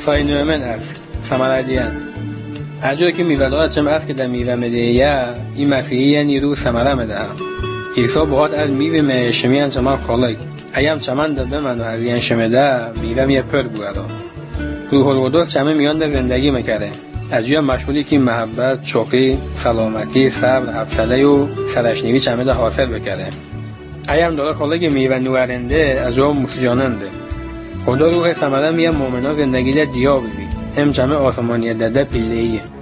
فاینومن اف ثمره دیان اجور که میوه‌دار چم اف که در میوه مدهیه این مفیه نیرو ثمره مده ایسا بخواد از میوه مشمیان چمان خالق ایام چمان در بمن و از این شمده میوه میه پر بوده روح القدس چمه میان در زندگی میکره از جویا مشغولی که محبت، شوقی، سلامتی، صبر، حوصله و سرشنیوی چمه ده حاصل بکره ایام داره خالق میوه نورنده از او مسجاننده خدا روح ثمره میه مؤمنا زندگی ده دیا ببی هم چمه آسمانیت ده پیلهیه